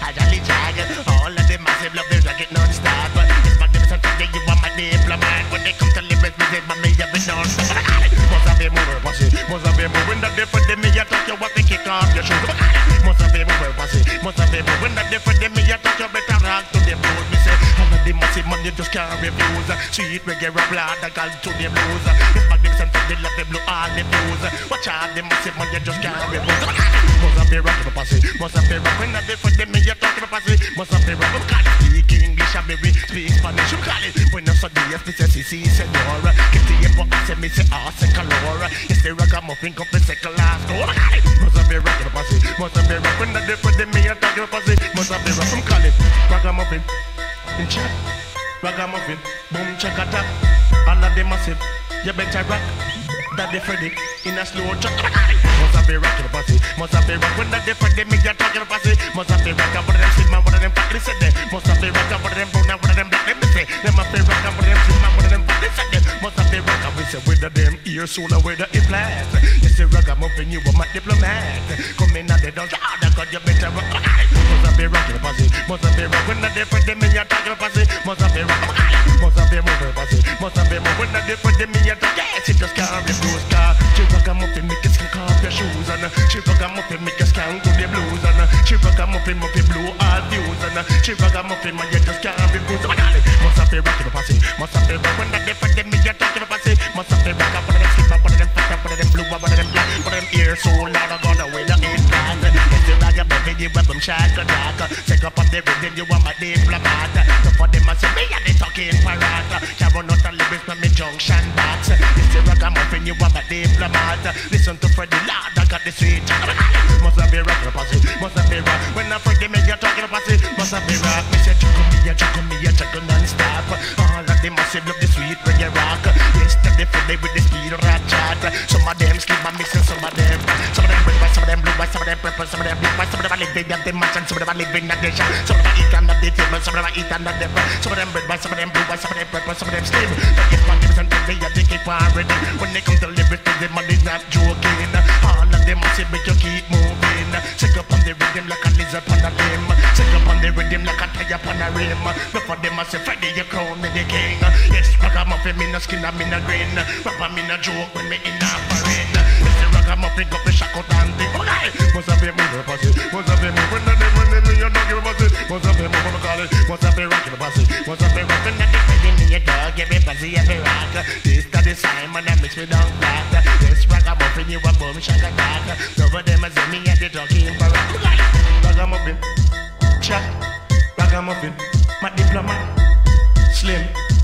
I jolly jag. All of the massive love they drag it non-stop. It's magnificent today, you are my diplomat. When they come to live with me, they my me have been non-stop. Must have been moving, pussy. Must have been moving that different than me. I thought you want to kick off your shoes. Must have been moving, pussy. Must have been moving that different than me. I thought you better rock to the blues. Me say, all of the massive money just can't refuse. Sweet reggae rap blood, I got to the blues. It's magnificent today, love they blow all the fuse. Watch out, the massive money just can't refuse. Must have been rocking the pussy. Must have been rocking that different than me. I thought you pussy. Must have been rocking. Call it speak English and baby speak Spanish. You call it when you saw the yes, me say, si, senora. Get the airport, I say, me say, ah, calora. It's the ragamuffin cup, the second last go. Must have been rocking the pussy. Must have been rocking that different than me. I thought you pussy. Must have been rocking. Call it ragamuffin. In chat. Ragamuffin. Boom, check it up. All of them massive. You better rock. Daddy Freddy in a slow chat. Must have been rocking the pussy. Must have been rocking that different than me. You're talking the pussy. Must have been rocking one of them slim and one of them fat. They said that. Must have been rocking one of them brown and one of them black. Let me say. Them have been rocking one of them slim and one of them fat. They said that. Must have been rocking. We say with the them ears sooner with the implants. You say ragamuffin, you were my diplomat. Come in and they don't ah, that God you better rock. Must have been rocking the pussy. Must have been rocking that different than me. You're talking the pussy. Must have been rocking. Must have been moving pussy. Must have been moving that different than me. You're talking. Yes, it just can't refuse. She ragamuffin, make you skin off your shoes. And she ragamuffin, make you scan to the blues. And she ragamuffin, make you blue all views. And she ragamuffin, man, you just can't refuse. Must have been rocking the pussy. Must have been rocking that different than me. You're talking the pussy. Must have been rocking one of them sleep, one of them fat, one of them blue, one of them black, one of them ears so loud, I'm gonna win the eight grand. It's the ragamuffin, you have them shaka daka. Take up on the rhythm, you want my diplomat. So for them, I say, me and they talking parata. Can't run out the lyrics from me junction box. It's the ragamuffin, you want my diplomat. Listen to Freddie Lord, I got the sweet. Must have been rock the pussy. Must have been rock. When I Freddie me, you're talking the pussy. Must have been rock. Me say, chuckle me, ya chuckle me, ya chuckle non-stop. All of them massive love the sweet reggae rock. Yesterday Friday with the speed rat chat. Some of them sleep and mixing, some of them. Some of them red by, some of them blue by, some of them purple, some of them black by. Some of them are living at the match and some of them are living at the shop. Some of them eat under the table, some of them are eat under the bed. Some of them red by, some of them blue by, some of them purple, some of them slim. But if one gives and they are they keep on ready. When they come to live with the money, not joking. All of them must say make you keep moving. Shake up on the rhythm like a lizard on a limb. Shake up on the rhythm like a tire on a rim. Before them must say Friday you crown me the king. Yes, ragamuffin me no skin and me no grin. Rapper me no joke when me in a foreign. Yes, the ragamuffin got me shock out and thing. Must have been moving pussy. Must have been moving and then when they me you don't give a pussy. Must have been moving call it. Must have been rocking the pussy. Must have been rocking and then me you dog every pussy every rock. This that is Simon and mix me down flat. This ragamuffin you a boom shaka dog. Over them as me and they talking for ragamuffin. Chat. Ragamuffin. My diplomat. Slim.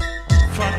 Fat.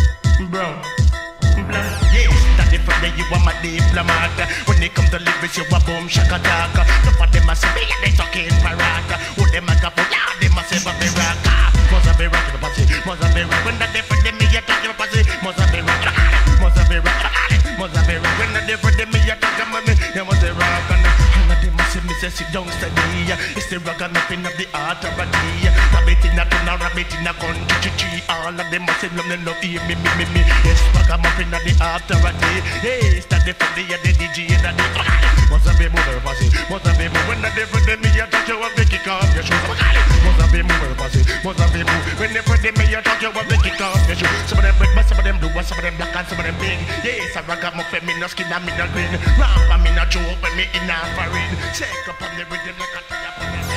Brown. Black. Yes, that different day you are my diplomat. When they come to live with you a boom shaka dog. Look for them as me and they talking for rock. Who them a go for ya? They must have a rock. Must have been rocking the pussy. Must have been rocking that different day me you talking about pussy. Must have been rocking. Must have been rocking. Must have been rocking that different day me you talking about me. You must have rocking. And they must have me say sit down steady. It's the ragamuffin of the art of a day. Rabbit in a tuna, rabbit in a country tree. All of them must have love them love me me me me me. Yes, ragamuffin of the art of a day. Hey, it's that different day the D J and the must have been moving pussy. Must have been moving that different day me you talk you up the kick off your shoes. Must have been moving pussy. Must have been moving. When they put them me you talk you up the kick off your shoes. Some of them red, but some of them blue, some of them black and some of them big. Yes, a ragamuffin me no skin and me no green. Ramp and me no joke when me in a foreign. Shake up on the rhythm like a tire upon the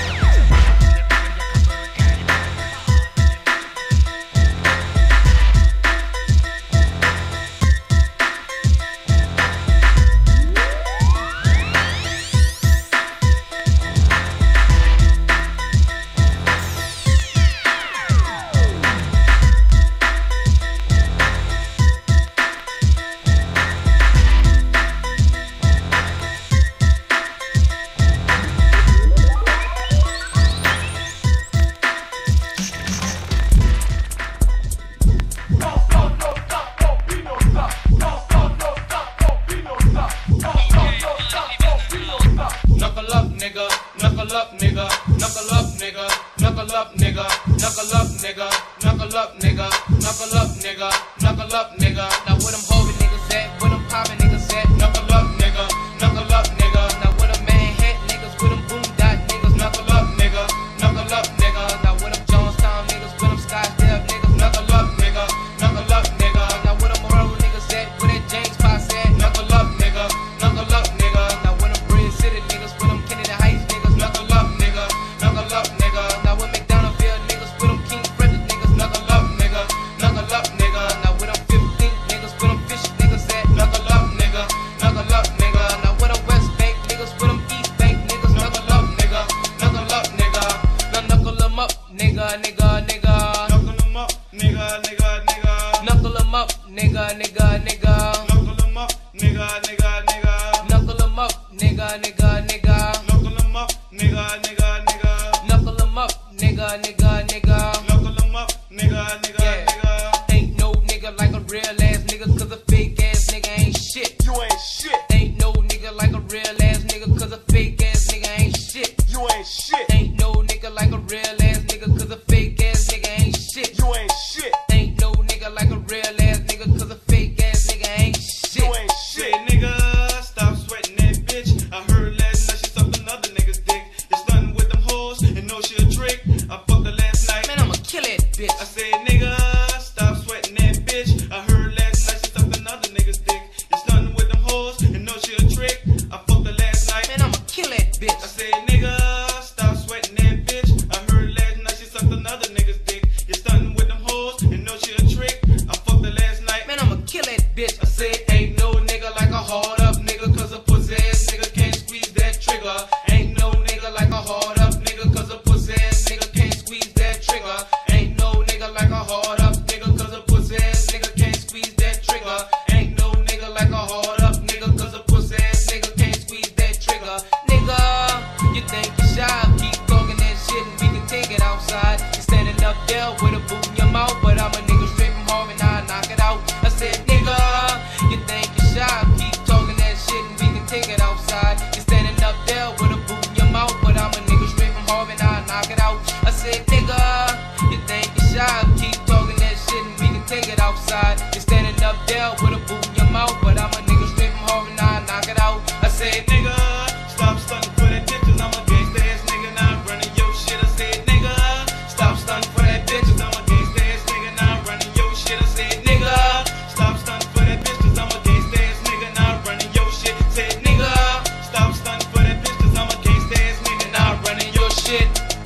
bitch. I said, nigga, stop sweating that bitch. I heard last night she sucked another nigga's dick. You stunting with them hoes and know she a trick. I fucked her last night, man, I'ma kill that bitch. I said, ain't no nigga like a hard up nigga, cause a pussy ass nigga can't squeeze that trigger. Ain't no nigga like a hard up nigga, cause a pussy ass nigga can't squeeze that trigger. Ain't no nigga like a hard up nigga, cause a pussy ass nigga can't squeeze that trigger. Ain't no nigga like a hard up nigga, cause a pussy ass nigga can't squeeze that trigger. Nigga, you think you shy? Keep talking that shit and we can take it outside. You standing up there with a boot in your mouth, but I'm a nigga straight from home and I knock it out. I said, nigga, you think you shy? Keep talking that shit and we can take it outside. You standing up there with a boot in your mouth, but I'm a nigga straight from home and I knock it out. I said, nigga, you think you shy? Keep talking that shit and we can take it outside. You standing up there with a boot in your mouth, but I'm a nigga straight from home and I knock it out. I said, nigga, stop stunting for that bitch, cause I'm a gangsta ass nigga, now I'm running your shit. I said, nigga, stop stunting for that bitch, cause I'm a gangsta ass nigga, now I'm running your shit. I said, nigga, stop stunting for that bitch, cause I'm a gangsta ass nigga, now I'm running your shit. Said, nigga, stop stunting for that bitch, cause I'm a gangsta ass nigga, now I'm running your shit.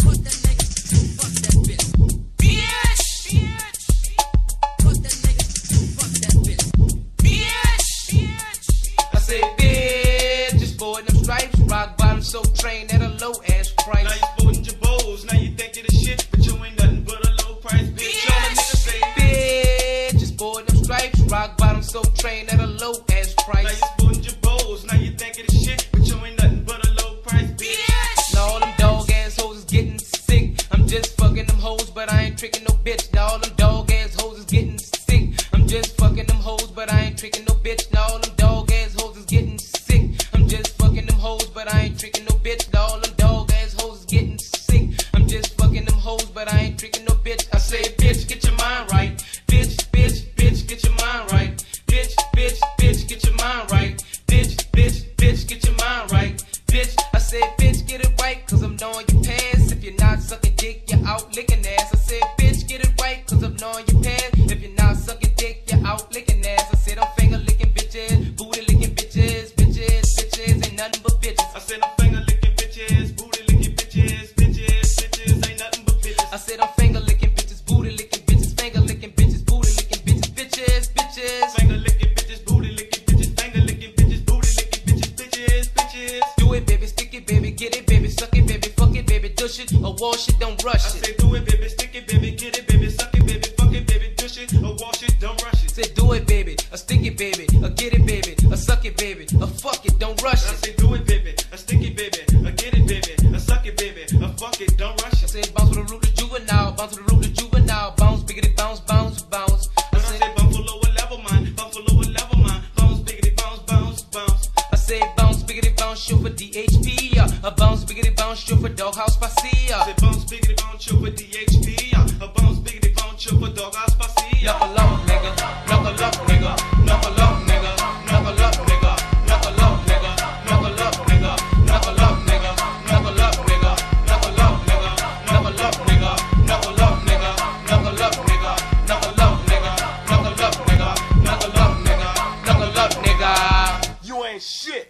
I said, bitch, just sporting them stripes, rock bottom, so trained at a low ass price. Now you sporting your bows, now you think you the shit, but you ain't nothing but a low price bitch. All the niggas say, bitch, just sporting them stripes, rock bottom, so trained at a low ass price. Now you sporting your bows, now you think you the shit, but you ain't nothing but a low price bitch. Now all them dog ass hoes is getting sick. I'm just fucking them hoes, but I ain't tricking no bitch. Now all them dog ass hoes is getting sick. I'm just fucking them hoes, but I ain't tricking no bitch. Now all them dog ass hoes is getting sick. I'm just fucking them hoes, but I ain't tricking no bitch. Now all them dog ass hoes is getting sick. I'm just fucking them hoes, but I ain't tricking no bitch. I say, bitch, get your mind right. Bitch, bitch, bitch, get your mind right. Bitch, bitch, bitch, get your mind right. Bitch, bitch, bitch, get your mind right. Bitch, I say, bitch, get it right, cause I'm knowing your pants. If you're not sucking dick, you're out licking ass. I said, bitch, get it right, cause I'm knowing your pants. If you're not sucking dick, you're out licking ass. I said, I'm finger licking bitches, booty licking bitches, bitches, bitches, ain't nothing but bitches. I said, I'm finger licking bitches, booty licking bitches, bitches, bitches, ain't nothing but bitches. I said, I'm finger licking bitches, booty licking bitches, finger licking bitches, booty licking bitches, bitches, bitches, finger licking bitches, booty licking bitches, finger licking bitches, booty licking bitches, bitches, bitches. Do it, baby, stick it, baby, get it, baby, suck it, baby, fuck it, baby, dush it, or wash it, don't rush it. I say, do it, baby, stick it, baby, get it, baby, suck it, baby, fuck it, baby, dush it, or wash it, don't rush it. Say, do it, baby, or stick it, baby, or get it, baby, or suck it, baby, or fuck it, don't rush it. I say, do it, baby, or stick it, baby, or get it, baby, or suck it, baby, or fuck it, don't rush it. I say, bounce with the root of juvenile, bounce with the root of juvenile, bounce, biggity, bounce, bounce, bounce. I say, bounce for lower level, man, bounce for lower level, man, bounce, biggity, bounce, bounce, bounce. I say, bounce, biggity, bounce, show for D H P, uh, a bounce, biggity, bounce, show for Doghouse Pacia. I say, bounce, biggity, bounce, show for D H P, uh, a bounce, biggity, bounce, show for Doghouse Pacia. Knuckle up, nigga, knuckle up, nigga, knuckle up, nigga, knuckle up, nigga, knuckle up, nigga, knuckle up, nigga, knuckle up, nigga, knuckle up, nigga, knuckle up, nigga, knuckle up, nigga, knuckle up, nigga, knuckle up, nigga, knuckle up, nigga, knuckle up, nigga, knuckle up, nigga, knuckle up, nigga. You ain't shit.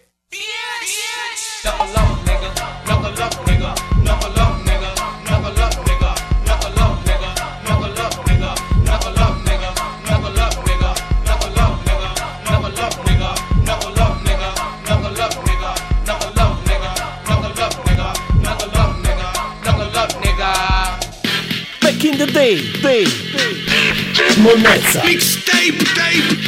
Knuckle up, nigga, knuckle up, nigga, knuckle up, nigga, knuckle up, nigga, knuckle up, nigga, knuckle up, nigga, knuckle up, nigga, knuckle up, nigga, knuckle up, nigga, knuckle up, nigga, knuckle up, nigga, knuckle up, nigga, knuckle up, nigga, knuckle up, nigga, knuckle up, nigga, knuckle up, nigga. Back in the day, day, Monnezza. Mixtape, tape.